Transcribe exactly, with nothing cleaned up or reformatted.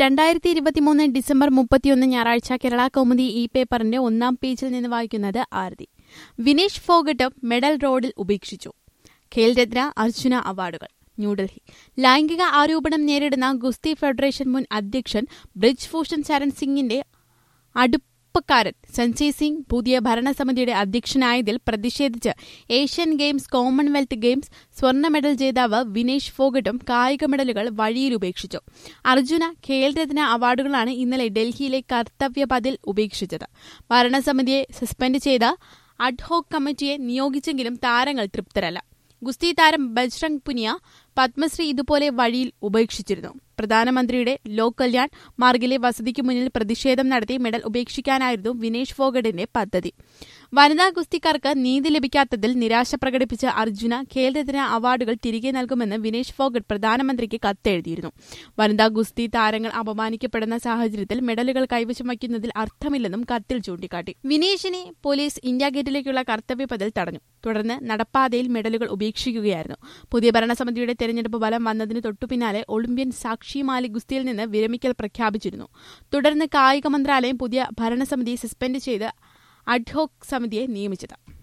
രണ്ടായിരത്തി ഇരുപത്തിമൂന്ന് ഡിസംബർ മുപ്പത്തിയൊന്ന് ഞായറാഴ്ച കേരള കൗമുദി ഇ പേപ്പറിന്റെ ഒന്നാം പേജിൽ നിന്ന് വായിക്കുന്നത് ആരതി. വിനേഷ് ഫോഗട്ട് മെഡൽ റോഡിൽ ഉപേക്ഷിച്ചു. ഖേൽരത്ന അർജുന അവാർഡുകൾ. ന്യൂഡൽഹി. ലൈംഗിക ആരോപണം നേരിടുന്ന ഗുസ്തി ഫെഡറേഷൻ മുൻ അധ്യക്ഷൻ ബ്രിജ് ഭൂഷൺ ശരൺ സിംഗിന്റെ അടുപ്പക്കാരൻ സഞ്ജയ് സിംഗ് പുതിയ ഭരണസമിതിയുടെ അധ്യക്ഷനായതിൽ പ്രതിഷേധിച്ച് ഏഷ്യൻ ഗെയിംസ്, കോമൺവെൽത്ത് ഗെയിംസ് സ്വർണ്ണ മെഡൽ ജേതാവ് വിനേഷ് ഫോഗട്ടും കായിക മെഡലുകൾ വഴിയിൽ ഉപേക്ഷിച്ചു. അർജുന, ഖേൽരത്ന അവാർഡുകളാണ് ഇന്നലെ ഡൽഹിയിലെ കർത്തവ്യപഥിൽ ഉപേക്ഷിച്ചത്. ഭരണസമിതിയെ സസ്പെൻഡ് ചെയ്ത അഡ്ഹോക് കമ്മിറ്റിയെ നിയോഗിച്ചെങ്കിലും താരങ്ങൾ തൃപ്തരല്ല. ഗുസ്തി താരം ബജ്റംഗ് പുനിയ പത്മശ്രീ ഇതുപോലെ വഴിയിൽ ഉപേക്ഷിച്ചിരുന്നു. പ്രധാനമന്ത്രിയുടെ ലോക് കല്യാൺ മാർഗിലെ വസതിക്ക് മുന്നിൽ പ്രതിഷേധം നടത്തി മെഡൽ ഉപേക്ഷിക്കാനായിരുന്നു വിനേഷ് ഫോഗട്ടിന്റെ പദ്ധതി. വനിതാ ഗുസ്തിക്കാർക്ക് നീതി ലഭിക്കാത്തതിൽ നിരാശ പ്രകടിപ്പിച്ച അർജുന ഖേൽരത്ന അവാർഡുകൾ തിരികെ നൽകുമെന്ന് വിനേഷ് ഫോഗട്ട് പ്രധാനമന്ത്രിക്ക് കത്തെഴുതിയിരുന്നു. വനിതാ ഗുസ്തി താരങ്ങൾ അപമാനിക്കപ്പെടുന്ന സാഹചര്യത്തിൽ മെഡലുകൾ കൈവശം വയ്ക്കുന്നതിൽ അർത്ഥമില്ലെന്നും കത്തിൽ ചൂണ്ടിക്കാട്ടി. വിനേഷിനെ പോലീസ് ഇന്ത്യാ ഗേറ്റിലേക്കുള്ള കർത്തവ്യപഥിൽ തടഞ്ഞു. തുടർന്ന് നടപ്പാതയിൽ മെഡലുകൾ ഉപേക്ഷിക്കുകയായിരുന്നു. പുതിയ ഭരണസമിതിയുടെ തെരഞ്ഞെടുപ്പ് ഫലം വന്നതിന് തൊട്ടുപിന്നാലെ ഒളിമ്പ്യൻ സാക്ഷി മാലിക് ഗുസ്തിയിൽ നിന്ന് വിരമിക്കൽ പ്രഖ്യാപിച്ചിരുന്നു. തുടർന്ന് കായിക മന്ത്രാലയം പുതിയ ഭരണസമിതിയെ സസ്പെൻഡ് ചെയ്ത് അഡ്ഹോക് സമിതിയെ നിയമിച്ചത്.